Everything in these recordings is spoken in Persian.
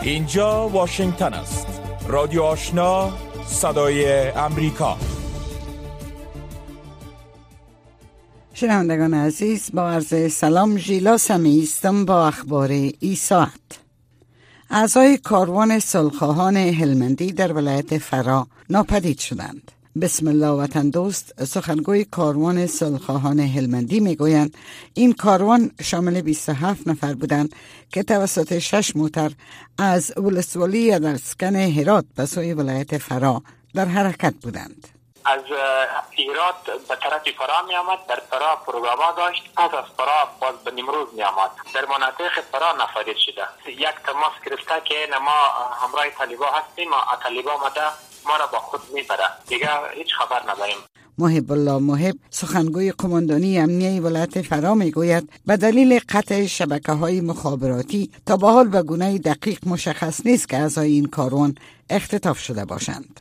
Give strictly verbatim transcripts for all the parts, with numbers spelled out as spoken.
اینجا واشنگتن است. رادیو آشنا، صدای امریکا. شنوندگان عزیز، با عرض سلام، ژیلا سمی هستم با اخبار این ساعت. اعضای کاروان صلح‌خواهان هلمندی در ولایت فرا ناپدید شدند. بسم الله وطن دوست، سخنگوی کاروان صلح‌خواهان هلمندی میگویند این کاروان شامل بیست و هفت نفر بودند که توسط شش موتر از ولسوالی ادرسکن هرات به سوی ولایت فرا در حرکت بودند. از هرات به طرف فرا می آمد، در فرا پروگراما داشت، پس از فرا باز به نیمروز می آمد. در مناطق فرا ناپدید شده. یک تماس گرفته که ما همراه طالبا هستیم و طالبا آمده ما را با خود میبره، دیگه هیچ خبر نداریم. محب الله محب، سخنگوی قماندانی امنیه ولایت فرا میگوید به دلیل قطع شبکه‌های مخابراتی تا به حال به گونه دقیق مشخص نیست که اعضای این کاروان اختطاف شده باشند.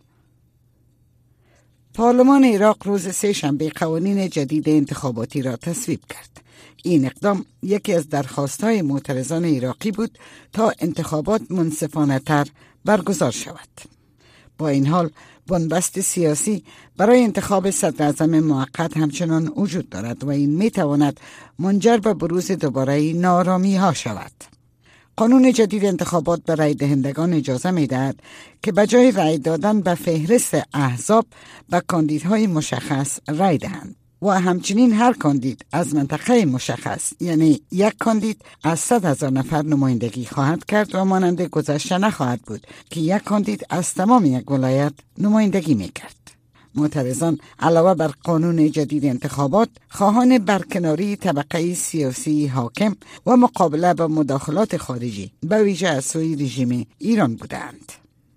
پارلمان عراق روز سه شنبه قوانین جدید انتخاباتی را تصویب کرد. این اقدام یکی از درخواست‌های معترضان عراقی بود تا انتخابات منصفانه تر برگزار شود. با این حال بنبست سیاسی برای انتخاب صدراعظم موقت همچنان وجود دارد و این میتواند منجر به بروز دوباره نارامی ها شود. قانون جدید انتخابات به رای دهندگان اجازه میدهد که به جای رای دادن به فهرست احزاب به کاندیدهای مشخص رای دهند و همچنین هر کاندید از منطقه مشخص، یعنی یک کاندید از صد هزار نفر نمایندگی خواهد کرد و مانند گذشته نخواهد بود که یک کاندید از تمام یک ولایت نمایندگی میکرد. معترضان علاوه بر قانون جدید انتخابات خواهان برکناری طبقه سیاسی حاکم و مقابله با مداخلات خارجی به ویژه از سوی رژیم ایران بودند.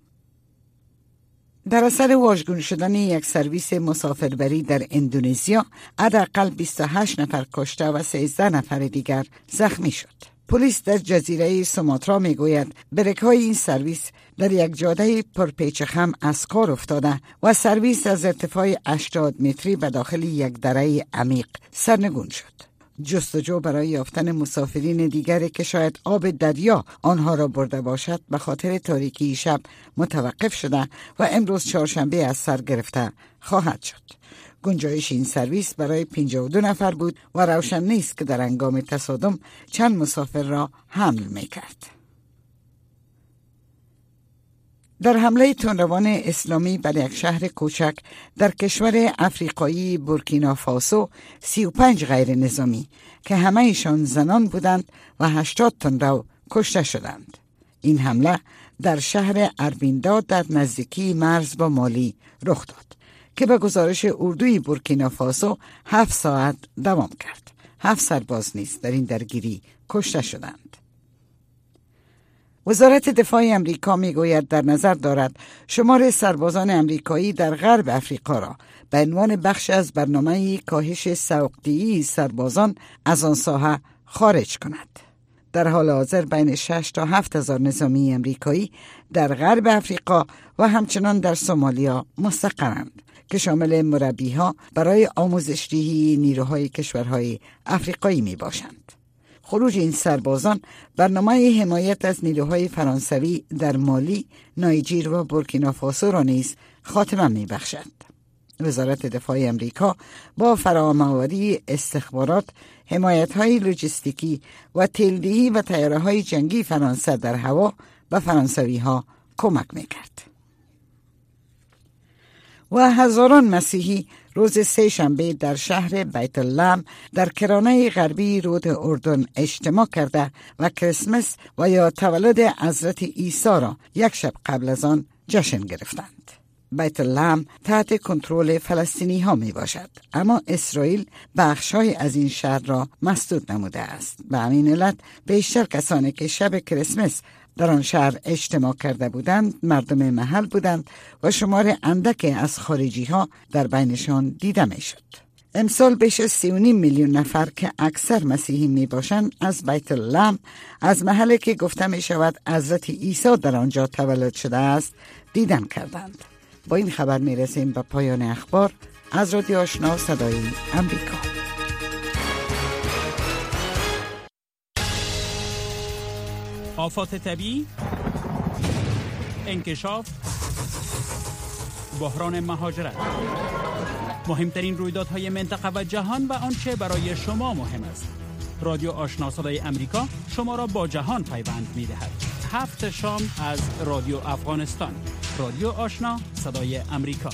در اثر واژگون شدن یک سرویس مسافربری در اندونزیا، حداقل بیست و هشت نفر کشته و سیزده نفر دیگر زخمی شد. پلیس در جزیره سوماترا میگوید بریک‌های این سرویس در یک جاده پرپیچ و خم از کار افتاده و سرویس از ارتفاع هشتاد متری به داخل یک دره عمیق سرنگون شد. جستجو برای یافتن مسافرین دیگری که شاید آب دریا آنها را برده باشد به خاطر تاریکی شب متوقف شده و امروز چهارشنبه از سر گرفته خواهد شد. گنجایش این سرویس برای پنجاه و دو نفر بود و روشن نیست که در هنگام تصادم چند مسافر را حمل می‌کرد. در حمله تندروان اسلامی بر یک شهر کوچک در کشور افریقایی بورکینافاسو، سی و پنج غیر نظامی که همه ایشان زنان بودند و هشتاد تندرو کشته شدند. این حمله در شهر اربینداد در نزدیکی مرز با مالی رخ داد که به گزارش اردوی بورکینافاسو هفت ساعت دوام کرد. هفت سرباز نیز در این درگیری کشته شدند. وزارت دفاع امریکا میگوید در نظر دارد شمار سربازان امریکایی در غرب افریقا را به عنوان بخش از برنامه کاهش سوق‌دهی سربازان از آن ساحه خارج کند. در حال حاضر بین شش تا هفت هزار نظامی امریکایی در غرب افریقا و همچنان در سومالیا مستقرند که شامل مربی‌ها برای آموزش‌دهی نیروهای کشورهای افریقایی می باشند. خروج این سربازان برنامه حمایت از نیروهای فرانسوی در مالی، نایجیر و بورکینافاسو را نیز خاتمه می بخشد. وزارت دفاع امریکا با فراهم‌آوری استخبارات، حمایت‌های لوجستیکی و تیلدهی و طیاره‌های جنگی فرانسه در هوا به فرانسوی‌ها کمک می‌کرد. و هزاران مسیحی روز سه شنبه در شهر بیت اللحم در کرانه غربی رود اردن اجتماع کرده و کریسمس و یا تولد حضرت عیسی را یک شب قبل از آن جشن گرفتند. بیت اللحم تحت کنترل فلسطینی ها می باشد، اما اسرائیل بخش‌های از این شهر را مسدود نموده است. به همین علت بیشتر کسانی که شب کریسمس در آن شهر اجتماع کرده بودند مردم محل بودند و شمار اندک از خارجی ها در بینشان دیده می شد. امسال بیش از سی و نیم میلیون نفر که اکثر مسیحی می باشند از بیت اللحم، از محلی که گفته می شود حضرت عیسی در آنجا تولد شده است، دیدن کردند. با این خبر می رسیم به پایان اخبار از رادیو آشنا صدای امریکا. آفات طبیعی، انکشاف، بحران مهاجرت، مهمترین رویدادهای منطقه و جهان و آنچه برای شما مهم است. رادیو آشنا صدای امریکا شما را با جهان پیوند می‌دهد. هفت شام از رادیو افغانستان. رادیو آشنا صدای امریکا.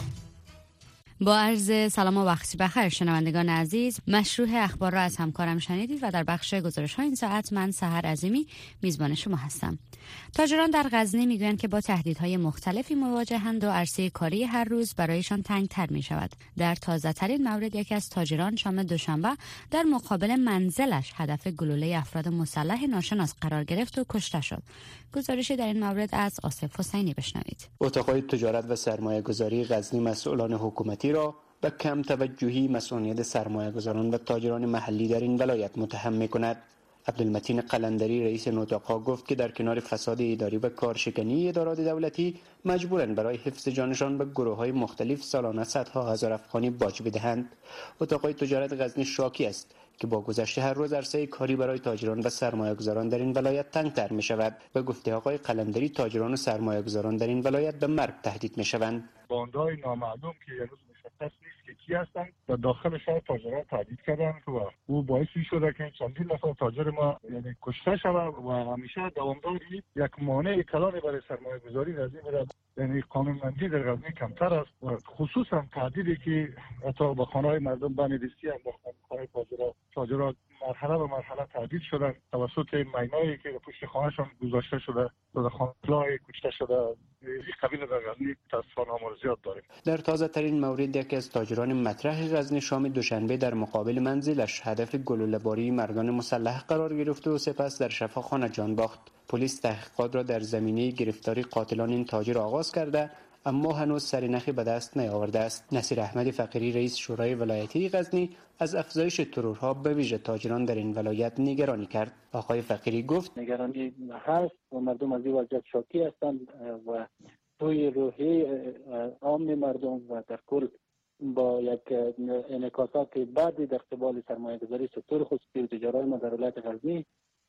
با عرض سلام و وقتی بخیر شنوندگان عزیز، مشروع اخبار را از همکارم شنیدید و در بخش گزارش ها این ساعت من سحر عظیمی میزبان شما هستم. تاجران در غزنی میگویند که با تهدیدهای مختلفی مواجهند و عرصه کاری هر روز برایشان تنگتر می شود. در تازه ترین مورد یکی از تاجران شام دوشنبه در مقابل منزلش هدف گلوله افراد مسلح ناشناس قرار گرفت و کشته شد. گزارشی در این مورد از آصف حسینی بشنوید. اتاق‌های تجارت و سرمایه‌گذاری غزنی مسئولان حکومتی را به کم توجهی مسئولیت سرمایه‌گذاران و تاجران محلی در این ولایت متهم می‌کند. عبدالمتین قلندری رئیس نوتاق‌ها گفت که در کنار فساد اداری و کارشکنی ادارات دولتی مجبورند برای حفظ جانشان به گروه‌های مختلف سالانه صدها هزار افغانی باج بدهند. اتاق‌های تجارت غزنی شاکی است که با گذشت هر روز عرصه کاری برای تاجران و سرمایه‌گذاران در این ولایت تنگتر می‌شود. به گفته آقای قلندری تاجران و سرمایه‌گذاران در این ولایت به مرگ تهدید می‌شوند. باندهای نامعلوم که هنوز مشخص نیست که کی هستند و داخل شهر تاجران تهدید کردند و او باعثی شده که چندین نفر تاجر ما یعنی کشته شود و همیشه دوامداری یک مانع کلانی برای سرمایه‌گذاری از این مورد یعنی قانونمندی در غزنی کمتر است و خصوصا تهدیدی که حتی با خانه‌های مردم بندیستی هم با خانه‌های تاجران تاجران مرحله به مرحله تهدید شدن توسط مینایی که پشت خانه‌شان گذاشته شده و خانه‌های کشته شده. این قبیل در غزنی تاسفانه آمار زیاد داریم. در تازه ترین مورد یکی از تاجران مطرح غزنی شام دوشنبه در مقابل منزلش هدف گلوله‌باری مردان مسلح قرار گرفت و سپس در شفاخانه جان باخت. پلیس تحقیقات را در زمینه گرفتاری قاتلان این تاجر آغاز کرده اما هنوز سرنخی به دست نیاورده است. نصیر احمد فقیری رئیس شورای ولایتی غزنی از افزایش ترورها به ویژه تاجران در این ولایت نگرانی کرد. آقای فقیری گفت نگرانی هست و مردم از این وضعیت شاکی هستند و توی روحیه عام مردم و در کل با یک انعکاسات بعدی در قبال سرمایه‌گذاری سکتور خصوصی و تجارت ما در ولایت غزنی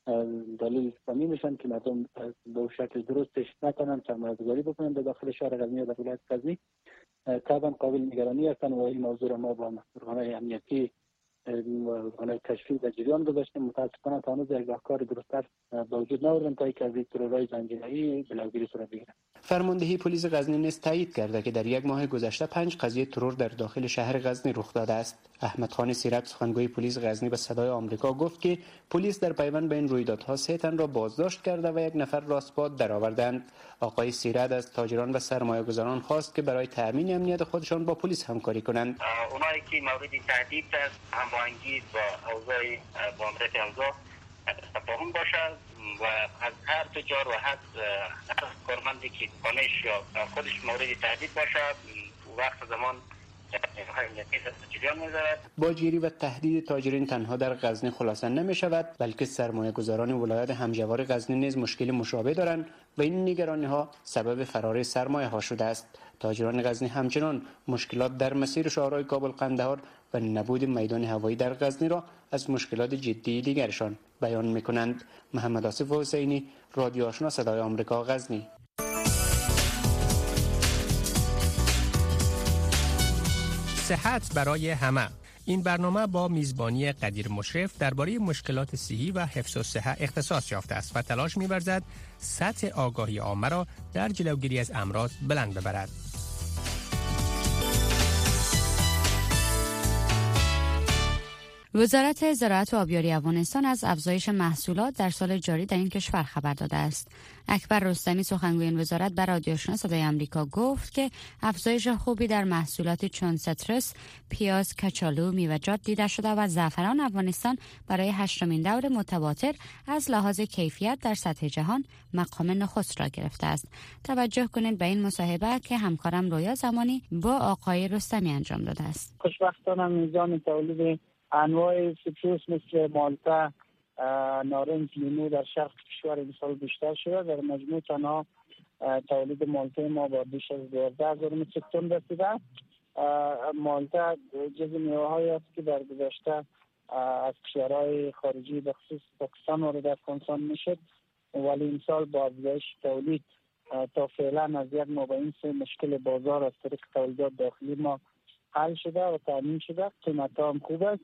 دلیل فهمی میشن که مردم به شکل درستش نتونن سرمایه‌گذاری بکنن در داخل شهر غزنی و در ولایت غزنی. طبعا قابل نگرانی هستن و این موضوع ما با مسئولان امنیتی و کشفی در جریان گذاشتیم. متاسفانه تا هنوز یک راهکار درست‌تر به وجود نیاوردن تا اینکه از این ترورهای زنجیره‌ای جلوگیری صورت بگیرد. فرماندهی پلیس غزنی نیز تایید کرده که در یک ماه گذشته پنج قضیه ترور در داخل شهر غزنی رخ داده است. احمد خان سیرت سخنگوی پلیس غزنی به صدای آمریکا گفت که پلیس در پیوند به این رویدادها سه تن را بازداشت کرده و یک نفر را اثبات درآوردند. آقای سیرت از تاجران و سرمایه‌گذاران خواست که برای تأمین امنیت خودشان با پلیس همکاری کنند. اونایی که مورد تهدید است هماهنگی با اوضاع بانرک اوضاع تفاهم باشد و از هر تجار و هر کارمندی که خانه‌اش یا خودش مورد تهدید باشد وقت زمان باجگیری و تهدید تاجرین تنها در غزنی خلاصه نمی شود بلکه سرمایه گذاران ولایت همجوار غزنی نیز مشکل مشابه دارند و این نگرانی ها سبب فرار سرمایه ها شده است. تاجران غزنی همچنان مشکلات در مسیر شاهراه کابل قندهار و نبود میدان هوایی در غزنی را از مشکلات جدی دیگرشان بیان می کنند. محمد آصف حسینی، رادیو آشنا صدای آمریکا، غزنی. صحت برای همه. این برنامه با میزبانی قدیر مشرف درباره مشکلات صحی و حفظ الصحه اختصاص یافته است و تلاش می‌ورزد سطح آگاهی عامه را در جلوگیری از امراض بلند ببرد. وزارت زراعت و آبیاری افغانستان از افزایش محصولات در سال جاری در این کشور خبر داده است. اکبر رستمی سخنگوی این وزارت بر رادیو آشنا صدای آمریکا گفت که افزایش خوبی در محصولات چون سترس، پیاز، کچالو، میوه‌جات دیده شده و زعفران افغانستان برای هشتمین دور متواتر از لحاظ کیفیت در سطح جهان مقام نخست را گرفته است. توجه کنید به این مصاحبه که همکارم رویا زمانی با آقای رستمی انجام داده است. خوشبختانه میزان تولید انواع سیتروس مثل مالتا، نارنج، لیمو در شرق کشور امسال بیشتر شده. در مجموع تنها تولید مالتا ما با بیش از دوازده هزار متریک تن رسیده. مالتا جزو میوه‌هایی است که در گذشته از کشورهای خارجی به خصوص پاکستان وارد افغانستان میشد ولی امسال با افزایش تولید تا فعلا از یک ماه به این سه مشکل بازار از طریق تولیدات داخلی ما حل شده و تامین شده. قیمت هم خوب است.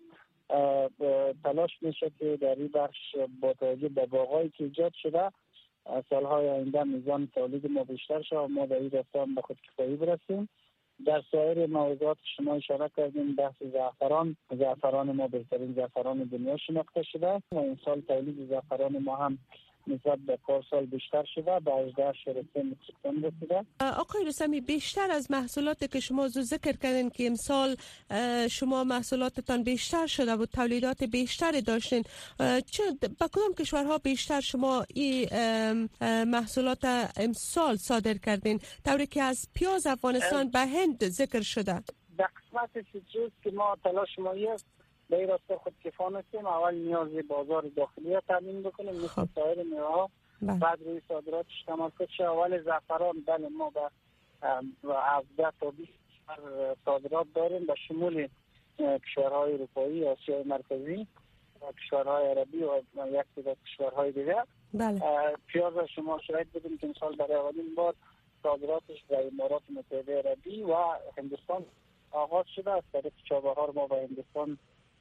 تلاش میشه که در این بخش با توجه به باغایی که ایجاد شده سالهای آینده میزان تولید ما بیشتر شد و ما در این راستا به خودکفایی برسیم. در سایر موضوعات شما اشاره کردیم بحث زعفران. زعفران ما بهترین زعفران دنیا شناخته شده و این سال تولید زعفران ما هم نسبت به پارسال بیشتر شده، به هجده ممیز سه متریک تن رسیده. آقای رستمی، بیشتر از محصولاتی که شما ذکر کردین که امسال شما محصولاتتان بیشتر شده و تولیدات بیشتری داشتین، چه با کدام کشورها بیشتر شما این محصولات امسال صادر کردین؟ طوری که از پیاز افغانستان به هند ذکر شده. در قسمت سیتروس که ما تلاش ما است به این راستا خودکفا هستیم. اول نیاز بازار داخلی را تامین بکنیم مثل سایر میوه‌ها، بعد روی صادراتش تمرکز شه. اول زعفران بله ما به هفده تا بیست صادرات داریم به شمول کشورهای اروپایی، آسیای مرکزی، کشورهای عربی و یک تعداد کشورهای دیگر. بله. پیاز شما شاید بدیم که امسال برای اولین بار صادراتش به امارات متحده عربی و هندوستان آغاز شده. از طریق چابهار ما به هندوستان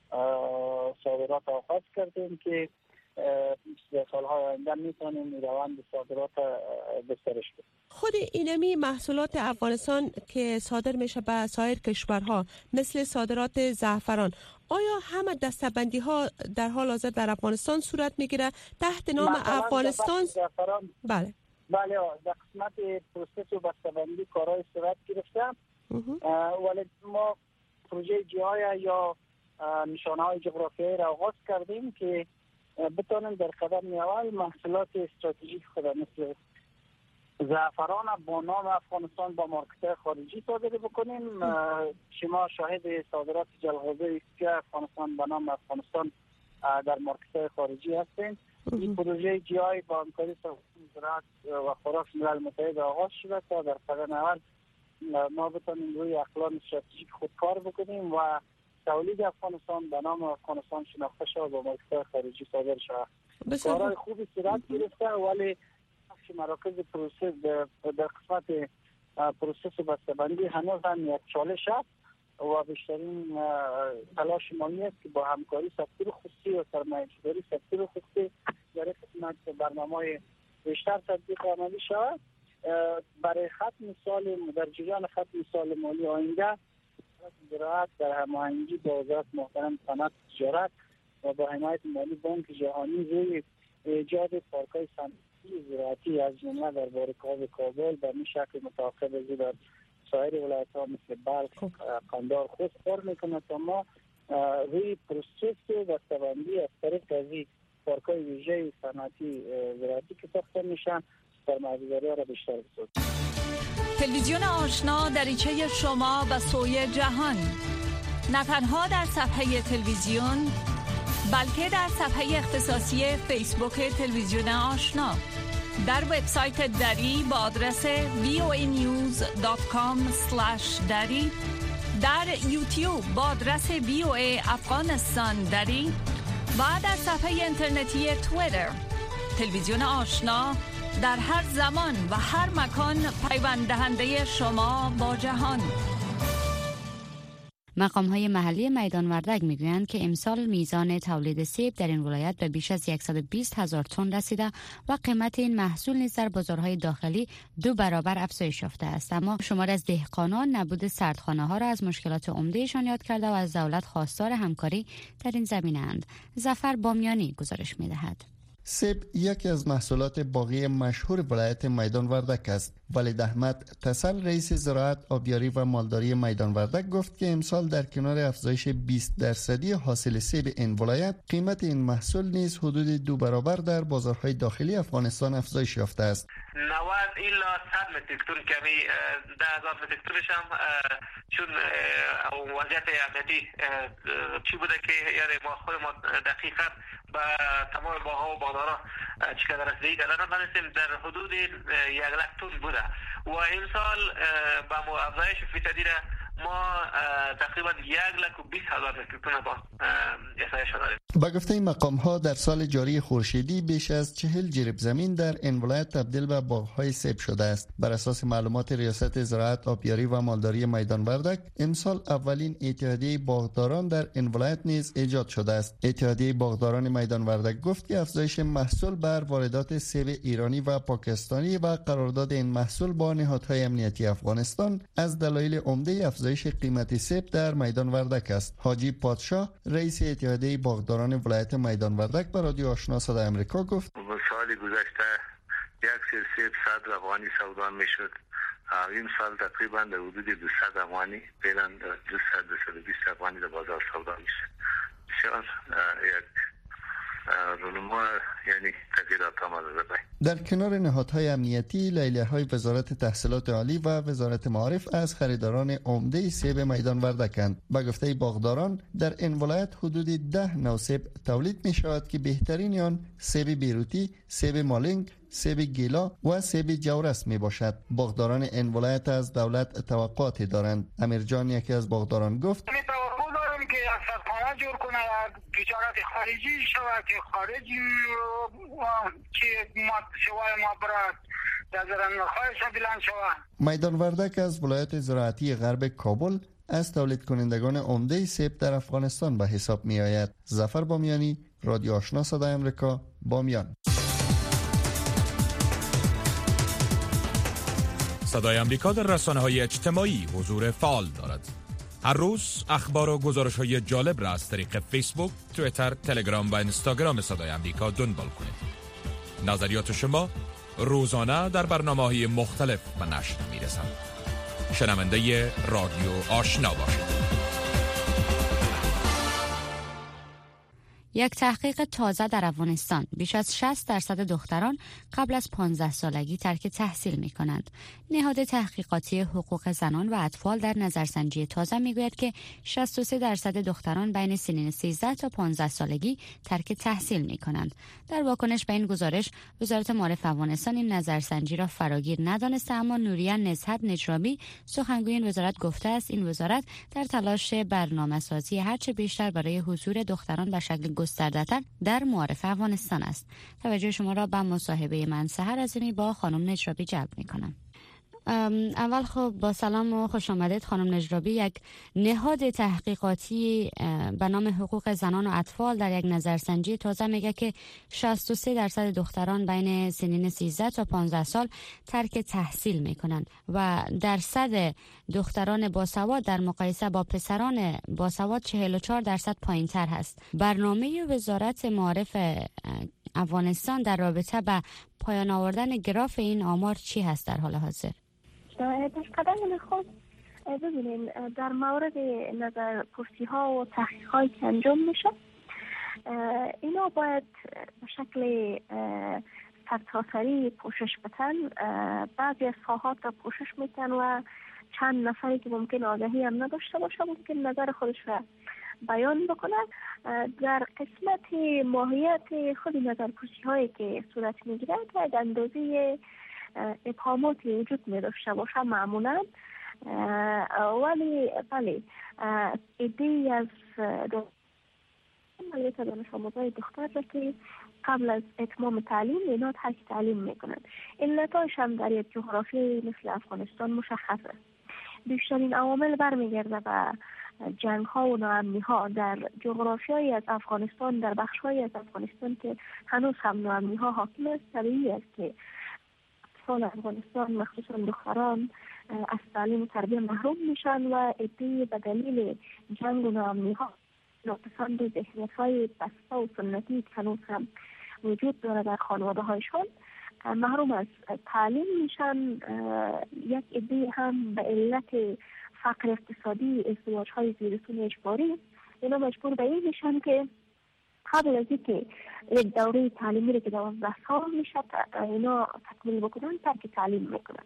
صادرات آغاز کردیم که در سالهای آینده میتونیم روند صادرات بسرش کنیم. خود اینمی محصولات افغانستان که صادر میشه به سایر کشورها مثل صادرات زعفران، آیا همه دسته‌بندی ها در حال حاضر در افغانستان صورت میگیره تحت نام افغانستان؟ بله بله در قسمت پروسس و بسته‌بندی کارهای صورت گرفته، ولی ما پروژه جای یا نشانه های جغرافیایی را آغاز کردیم که بتونیم در قدم اول محصولات استراتژیک خود مثل زعفران با نام افغانستان با مارکت خارجی صادر بکنیم. شما شاهد صادرات جلغوزه که افغانستان با نام افغانستان در مارکت خارجی هستیم. این پروژه جی آی با همکاری زراعت و خوراک ملل متحد آغاز شده تا در قدم اول ما بتونیم روی اقلام استراتژیک خود کار بکنیم و تولید افغانستان به نام افغانستان شناخته شد و با مارکت خارجی صادر شد. کارهای خوبی صورت گرفته ولی مراکز پروسس در قسمت پروسس و بسته‌بندی هنوز هم یک چالش است و بیشترین تلاش مالی است که با همکاری سکتور خصوصی و سرمایه‌گذاری سکتور خصوصی در قسمت برنامه‌های بیشتر تطبیق عملی شود. برای ختم سال در جریان ختم سال مالی آینده زراعت در هماهنگی با وزارت محترم صنعت تجارت و با حمایت مالی بانک جهانی روی ایجاد پارک‌های صنعتی زراعتی از جمله در بارکاب کابل به این شکل متعاقب از در سایر ولایت‌ها مثل بلخ، قندهار خود کار میکنه تا ما روی پروسس بسته‌بندی از طریق از پارک‌های ویژه صنعتی زراعتی که ساخته میشن سرمایه‌گذاری را بیشتر بسازیم. تلویزیون آشنا دریچه شما به سوی جهان، نه تنها در صفحه تلویزیون بلکه در صفحه اختصاصی فیسبوک تلویزیون آشنا، در وبسایت دری با آدرس وی او ای نیوز دات کام اسلش دری، در یوتیوب با آدرس وی او ای افغانستان دری و در صفحه اینترنتی توییتر. تلویزیون آشنا در هر زمان و هر مکان پیوند دهنده شما با جهان. مقام‌های محلی میدان وردک میگویند که امسال میزان تولید سیب در این ولایت به بیش از صد و بیست هزار تن رسیده و قیمت این محصول نیز در بازارهای داخلی دو برابر افزایش یافته است. اما شمار از دهقانان نبود سردخانه‌ها را از مشکلات عمدهشان یاد کرده و از دولت خواستار همکاری در این زمینه‌اند. ظفر بامیانی گزارش می‌دهد. سیب یکی از محصولات باغی مشهور ولایت میدان وردک است. ولید احمد تسل رئیس زراعت، آبیاری و مالداری میدان وردک گفت که امسال در کنار افزایش بیست درصدی حاصل سیب این ولایت، قیمت این محصول نیز حدود دو برابر در بازارهای داخلی افغانستان افزایش یافته است. نود الی صد متریک تن کمی ده هزار متریک تنش هم چون وضعیت امنیتی چی بوده که یعنی ما خود ما دقیقاً با تمام باغ‌ها و بازارها چقدر رسیدگی کردن نمی‌دونیم در حدود یک لک تن بوده و امسال با افزایش فیصدی را ما تقریبا یک لک و بیست هزار تون با اسایش داریم. با گفته مقام ها در سال جاری خورشیدی بیش از چهل جریب زمین در این ولایت تبدیل به باغ‌های سیب شده است. بر اساس معلومات ریاست زراعت، آبیاری و مالداری میدان وردک، امسال اولین اتحادیه باغداران در این ولایت نیز ایجاد شده است. اتحادیه باغداران میدان وردک گفت که افزایش محصول بر واردات سیب ایرانی و پاکستانی و قرارداد این محصول با نهادهای امنیتی افغانستان از دلایل عمده افزایش قیمت سیب در میدان وردک است. حاجی پادشاه، رئیس اتحادیه باغداران ولایت میدان وردک، به رادیو آشنا صدای آمریکا گفت: سال گذشته یک سیر سیب صد افغانی سودا میشد. این سال تقریبا در حدود دویست افغانی، فعلا دویست دویست و بیست افغانی در بازار سودا میشه. بسیار یک رونما، یعنی تغییرات آمده. در کنار نهادهای امنیتی، لیلیه‌های وزارت تحصیلات عالی و وزارت معارف از خریداران عمده سیب میدان وردکند. به گفته باغداران، در این ولایت حدود ده نوع سیب تولید می شود که بهترین آن سیب بیروتی، سیب مالنگ، سیب گیلا و سیب جورس می باشد. باغداران این ولایت از دولت توقعاتی دارند. امیر جان، یکی از باغداران، گفت: که صدخانه جور کنه و تجارت خارجی شود که خارجی که ما شوای ما برد در زرنخواهش بلند شود. میدان وردک از ولایت زراعتی غرب کابل از تولید کنندگان عمده سیب در افغانستان به حساب می آید. ظفر بامیانی، رادیو آشنا صدای آمریکا، بامیان. صدای آمریکا در رسانه‌های اجتماعی حضور فعال دارد. هر روز اخبار و گزارش‌های جالب را از طریق فیسبوک، توییتر، تلگرام و اینستاگرام صدای آمریکا دنبال کنید. نظریات شما روزانه در برنامه‌های مختلف به نشر می‌رسند. شنونده رادیو آشنا باشید. یک تحقیق تازه در افغانستان: بیش از شصت درصد دختران قبل از پانزده سالگی ترک تحصیل می کنند. نهاد تحقیقاتی حقوق زنان و اطفال در نظرسنجی تازه می گوید که شصت و سه درصد دختران بین سنین سیزده تا پانزده سالگی ترک تحصیل می کنند. در واکنش به این گزارش، وزارت معارف افغانستان این نظرسنجی را فراگیر ندانسته، اما نوریه نزهت نجرابی، سخنگوی این وزارت، گفته است این وزارت در تلاش برنامه‌سازی هرچه بیشتر برای حضور دختران به شکل گسترده‌تر در معارف افغانستان است. توجه شما را به مصاحبه من سحر عظیمی با خانم نجرابی جلب می‌کنم. اول خب با سلام و خوش آمدید خانم نجرابی. یک نهاد تحقیقاتی به نام حقوق زنان و اطفال در یک نظرسنجی تازه میگه که شصت و سه درصد دختران بین سنین سیزده تا پانزده سال ترک تحصیل میکنند و درصد دختران باسواد در مقایسه با پسران باسواد چهل و چهار درصد پایین تر هست. برنامه وزارت معارف افغانستان در رابطه با پایان آوردن گراف این آمار چی هست در حال حاضر؟ در قدم خود ببینیم در مورد نظر پرسی ها و تحقیق هایی که انجام میشه، اینا باید به شکل سرتاسری پوشش بتن. بعضی از ساحات را پوشش میتن و چند نفری که ممکن آگاهی هم نداشته باشه ممکن نظر خودش را بیان بکنن. در قسمت ماهیت خود نظر پرسی هایی که صورت میگیره باید اندازه ابهاماتی وجود می داشته باشه معمولا، ولی بله ایده از مالیت دانش آموزای دختر را که قبل از اتمام تعلیم اینا ترک تعلیم میکنند. علتاش هم در یک جغرافی مثل افغانستان مشخصه. بیشترین عوامل برمیگرده به جنگ ها و ناامنی ها در جغرافیایی از افغانستان، در بخش های از افغانستان که هنوز هم ناامنی ها حاکم است. طبیعی است که اطفال افغانستان مخصوصا دختران از تعلیم و تربیت محروم میشن و عده‌ای به دلیل جنگ و ناامنی ها ناپسند و ذهنیت های بسته و سنتی که هنوز هم وجود داره در خانواده هایشان محروم از تعلیم میشن. یک عده هم به علت فقر اقتصادی، ازدواج های زیرسون اجباری، اینا مجبور به این میشن که قبل از اینکه یک دوره تعلیمی رو که دوازده سال میشه اینا تکمیل بکنن ترک تعلیم میکنن.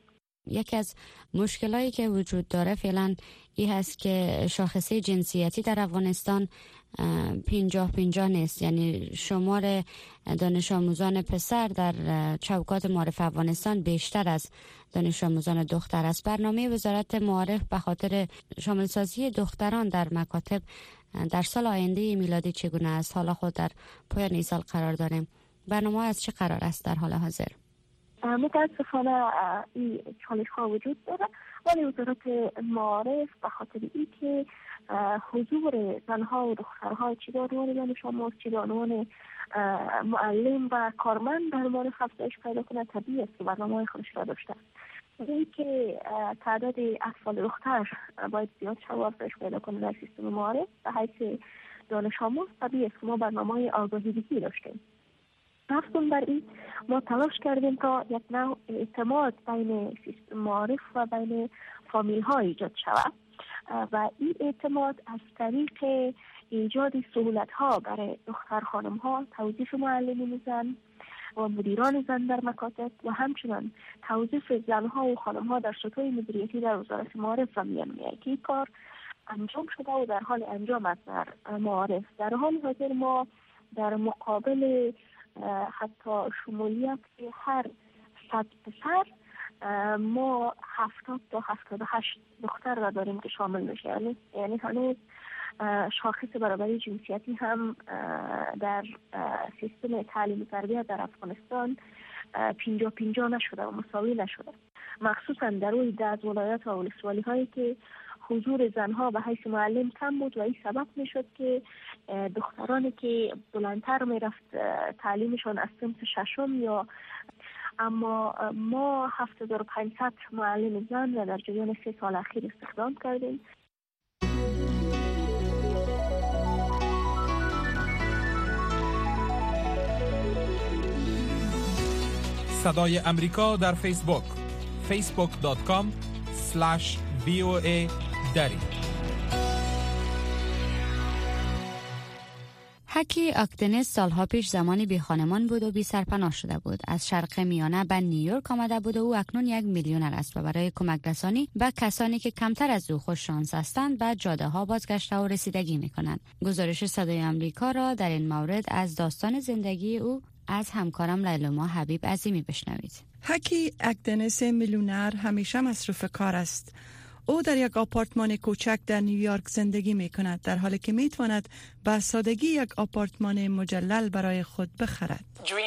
یکی از مشکلایی که وجود داره فعلا این هست که شاخصه جنسیتی در افغانستان پنجاه پنجاه نیست، یعنی شمار دانش آموزان پسر در چوکات معارف افغانستان بیشتر از دانش آموزان دختر است. برنامه وزارت معارف به خاطر شامل سازی دختران در مکاتب در سال آینده میلادی چگونه است؟ حالا خود در پایان این سال قرار داریم. برنامه از چه قرار است در حال حاضر؟ متاسفانه این چالش ها وجود داره، ولی وزارت معارف به خاطر ای که حضور زنها و دخترها چه به عنوان دانش آموز چه به عنوان معلم و کارمند در معارف افزایش پیدا کنه، طبیعی است که برنامه خودش را داشته. این که تعداد اطفال دختر باید زیاد شد و افزایش پیدا کنه در سیستم معارف به حیث دانش آموز، طبیعی است که ما برنامه آگاهی‌رسانی داشتیم. رفتیم بر این ما تلاش کردیم تا یک نوع اعتماد بین سیستم معارف و بین فامیل ها ایجاد شود و این اعتماد از طریق ایجاد سهولت ها برای دختر خانم ها، توظیف معلمین زن و مدیران زن در مکاتب و همچنان توظیف زن ها و خانم ها در سطوح مدیریتی در وزارت معارف و میان میایی که این کار انجام شده و در حال انجام است در معارف. در حال حاضر ما در مقابل حتی شمولیت هر صد پسر ما هفتاد تا هفتاد و هشت دختر را داریم که شامل میشه، یعنی یعنی هنوز شاخص برابری جنسیتی هم در سیستم تعلیم و تربیت در افغانستان پینجا پینجا نشده و مساوی نشده، مخصوصا در روی ده از ولایات و ولسوالی هایی که حضور زنها به حیث معلم کم بود و این سبب می شد که دخترانی که بلندتر می رفت تعلیمشان از صنف ششم یا اما ما هفت هزار و پانصد معلم زن و در جریان سه سال اخیر استخدام کردیم. صدای امریکا در فیسبوک فیسبوک دات کام اسلش وی او ای دری. هکی آکدنس سالها پیش زمانی بی خانمان بود و بی سرپناه شده بود. از شرق میانه به نیویورک آمده بود و او اکنون یک میلیونر است و برای کمک رسانی به کسانی که کمتر از او خوش شانس هستند به جاده ها بازگشته و رسیدگی می کنند. گزارش صدای امریکا را در این مورد از داستان زندگی او از همکارم لیلما حبیب عظیمی بشنوید. هکی آکدنس میلیونر همیشه مصروف کار است. او در یک آپارتمان کوچک در نیویورک زندگی می کند، در حالی که می تواند با سادگی یک آپارتمان مجلل برای خود بخرد.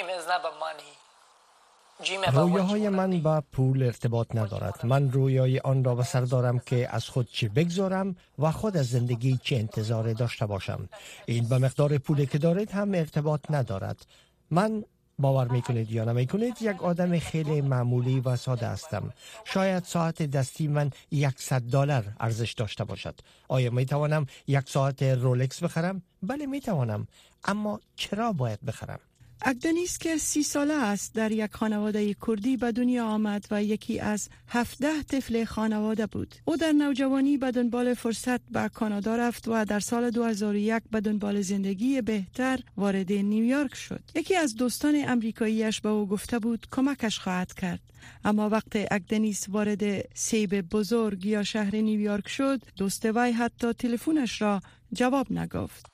رویاهای من با پول ارتباط ندارد. من رویای آن را به سر دارم که از خود چی بگذارم و خود از زندگی چه انتظار داشته باشم. این به مقدار پولی که دارید هم ارتباط ندارد. من باور میکنید یا نمیکنید یک آدم خیلی معمولی و ساده هستم. شاید ساعت دستی من صد دلار ارزش داشته باشد. آیا میتوانم یک ساعت رولکس بخرم؟ بله میتوانم، اما چرا باید بخرم؟ آکدنس که سی ساله است در یک خانواده کردی به دنیا آمد و یکی از هفده طفل خانواده بود. او در نوجوانی به دنبال فرصت به کانادا رفت و در سال دو هزار و یک به دنبال زندگی بهتر وارد نیویورک شد. یکی از دوستان امریکاییش به او گفته بود کمکش خواهد کرد. اما وقتی آکدنس وارد سیب بزرگ یا شهر نیویورک شد، دوست وی حتی تلفنش را جواب نگفت.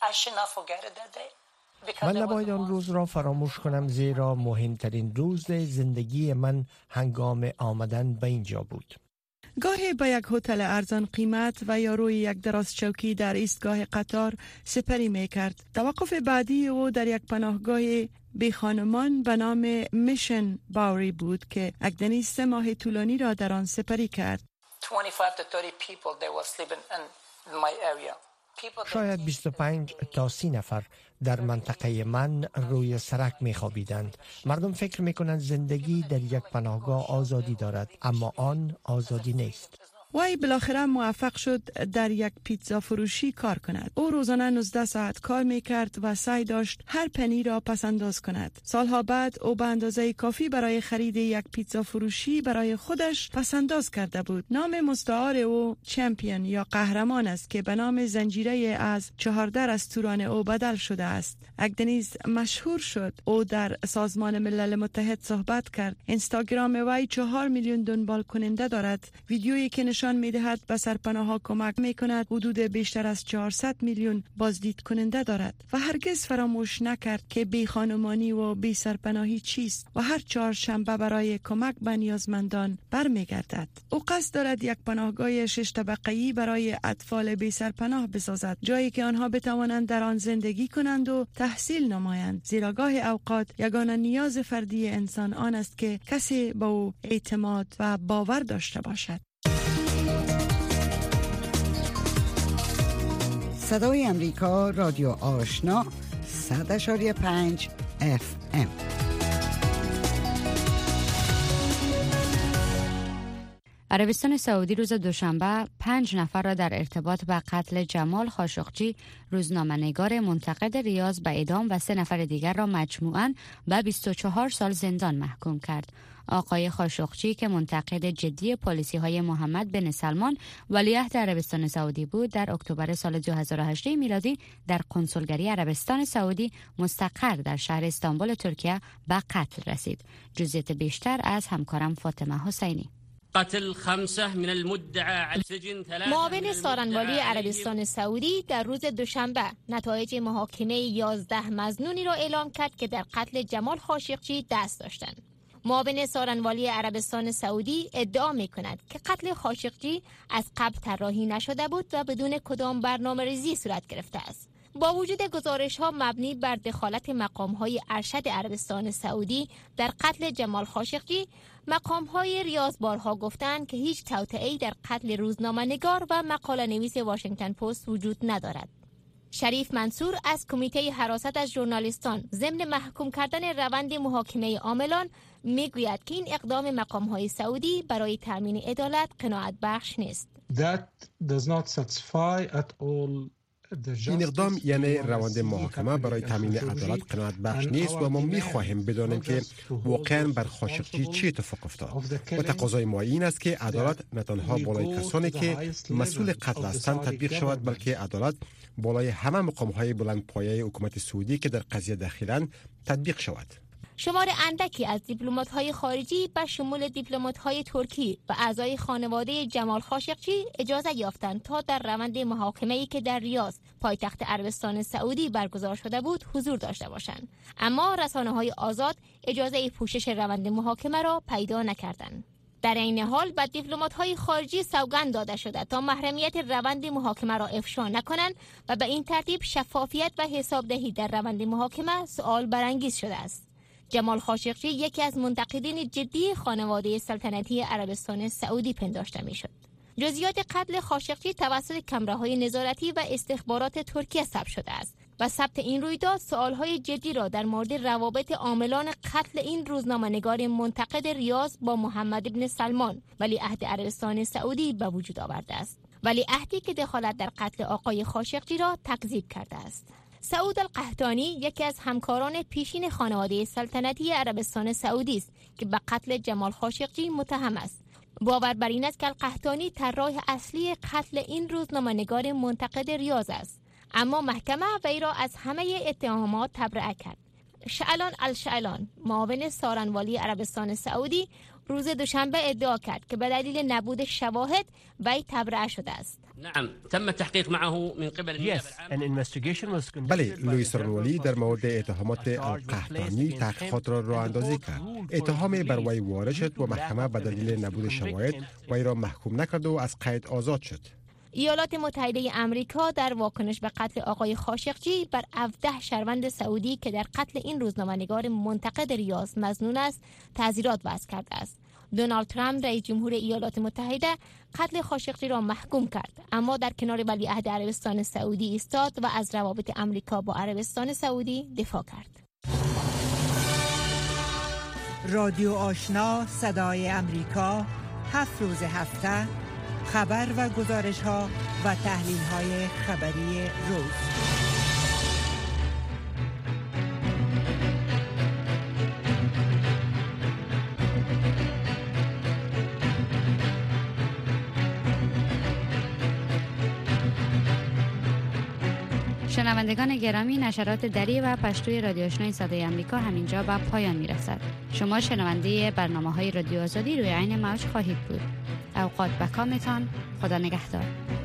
من نباید آن روز را فراموش کنم، زیرا مهمترین روز زندگی من هنگام آمدن به اینجا بود. گاهی به یک هتل ارزان قیمت و یا روی یک دراز چوکی در ایستگاه قطار سپری می کرد. توقف بعدی او در یک پناهگاه بی خانمان به نام میشن باوری بود که آکدنس سه ماه طولانی را در آن سپری کرد. شاید بیست و پنج تا سی نفر در منطقه من روی سرک می خوابیدند. مردم فکر می کنند زندگی در یک پناهگاه آزادی دارد، اما آن آزادی نیست. وی بالاخره موفق شد در یک پیتزا فروشی کار کند. او روزانه نوزده ساعت کار می کرد و سعی داشت هر پنی را پسنداز کند. سالها بعد او به اندازه کافی برای خرید یک پیتزا فروشی برای خودش پسنداز کرده بود. نام مستعار او چمپیون یا قهرمان است که به نام زنجیره از چهارده رستوران او بدل شده است. اگدنیز مشهور شد. او در سازمان ملل متحد صحبت کرد. اینستاگرام وی چهار میلیون دنبال کننده دارد. ویدیویی که نشان می‌دهد به سرپناه‌ها کمک می‌کند حدود بیشتر از چهارصد میلیون بازدید کننده دارد و هرگز فراموش نکرد که بی خانمانی و بی سرپناهی چیست و هر چهارشنبه برای کمک به نیازمندان برمیگردد. او قصد دارد یک پناهگاه شش طبقه‌ای برای اطفال بی سرپناه بسازد، جایی که آنها بتوانند در آن زندگی کنند و تحصیل نمایند، زیرا گاه اوقات یگانه نیاز فردی انسان آن است که کسی به او اعتماد و باور داشته باشد. صدای امریکا، رادیو آشنا، صد اشاری پنج اف ام. عربستان سعودی روز دوشنبه پنج نفر را در ارتباط با قتل جمال خاشقجی روزنامه‌نگار منتقد ریاض به اعدام و سه نفر دیگر را مجموعاً به بیست و چهار سال زندان محکوم کرد. آقای خاشقجی که منتقد جدی پالیسی‌های محمد بن سلمان ولیعهد عربستان سعودی بود، در اکتبر سال دو هزار و هجده میلادی در کنسولگری عربستان سعودی مستقر در شهر استانبول ترکیه به قتل رسید. جزئیات بیشتر از همکارم فاطمه حسینی. قتل خمسه من المدعى السجن ثلاثه. معاون سارنوالی عربستان سعودی در روز دوشنبه نتایج محاکمه یازده مظنونی را اعلام کرد که در قتل جمال خاشقجی دست داشتند. معاون سارنوالی عربستان سعودی ادعا می کند که قتل خاشقجی از قبل طراحی نشده بود و بدون کدام برنامه‌ریزی صورت گرفته است. با وجود گزارش‌ها مبنی بر دخالت مقام‌های ارشد عربستان سعودی در قتل جمال خاشقجی، مقام‌های ریاض بارها گفتند که هیچ توطئه‌ای در قتل روزنامه‌نگار و مقاله‌نویس واشنگتن پست وجود ندارد. شریف منصور از کمیته حراست از ژورنالیستان ضمن محکوم کردن روند محاکمه عاملان میگوید که این اقدام مقام‌های سعودی برای تامین عدالت قناعت بخش نیست. این اقدام یعنی روند محاکمه برای تامین عدالت قناعت بخش نیست و ما می‌خواهیم بدانیم که واقعاً بر خاشقجی چه اتفاق افتاد و تقاضای ما این است که عدالت نه تنها بالای کسانی که مسئول قتل هستند تطبیق شود، بلکه عدالت بالای همه مقام‌های بلندپایه حکومت سعودی که در قضیه دخیلند تطبیق شود. شمار اندکی از دیپلمات‌های خارجی به شمول دیپلمات‌های ترکی و اعضای خانواده جمال خاشقجی اجازه یافتند تا در روند محاکمه‌ای که در ریاض پایتخت عربستان سعودی برگزار شده بود حضور داشته باشند، اما رسانه‌های آزاد اجازه پوشش روند محاکمه را پیدا نکردند. در این حال به دیپلمات‌های خارجی سوگند داده شده تا محرمیت روند محاکمه را افشا نکنند و به این ترتیب شفافیت و حسابدهی در روند محاکمه سؤال برانگیز شده است. جمال خاشقجی یکی از منتقدین جدی خانواده سلطنتی عربستان سعودی پنداشته میشد. جزئیات قتل خاشقجی توسط کمره‌های نظارتی و استخبارات ترکیه ثبت شده است و ثبت این رویداد سوال‌های جدی را در مورد روابط عاملان قتل این روزنامه‌نگار منتقد ریاض با محمد بن سلمان ولیعهد عربستان سعودی به وجود آورده است. ولیعهدی که دخالت در قتل آقای خاشقجی را تکذیب کرده است. سعود القحطانی یکی از همکاران پیشین خانواده سلطنتی عربستان سعودی است که به قتل جمال خاشقجی متهم است. باور بر این است که القحطانی طراح اصلی قتل این روزنامه‌نگار منتقد ریاض است، اما محکمه وی را از همه اتهامات تبرئه کرد. شعلان الشعلان معاون سارنوالی عربستان سعودی روز دوشنبه ادعا کرد که به دلیل نبود شواهد وی تبرئه شده است. نعم تم التحقیق معه من قبل بله، لوئیس سارنوالی در مورد اتهامات القحطانی تحقیقات را راه اندازی کرد. اتهام بر وی وارد شد و محکمه به دلیل نبود شواهد وی را محکوم نکرد و از قید آزاد شد. ایالات متحده امریکا در واکنش به قتل آقای خاشقجی بر هفده شهروند سعودی که در قتل این روزنامه‌نگار منتقد ریاض مظنون است تعزیرات وضع کرده است. دونالد ترامپ رئیس جمهور ایالات متحده قتل خاشقجی را محکوم کرد، اما در کنار ولیعهد عربستان سعودی ایستاد و از روابط امریکا با عربستان سعودی دفاع کرد. رادیو آشنا صدای امریکا، هفت روز هفته خبر و گزارش ها و تحلیل های خبری روز. شنوندگان گرامی، نشرات دری و پشتوی رادیو آشنای صدای آمریکا همینجا به پایان میرسد. شما شنونده برنامه‌های رادیو آزادی روی عین موج خواهید بود. اوقات بکامتان. خدا نگهدار.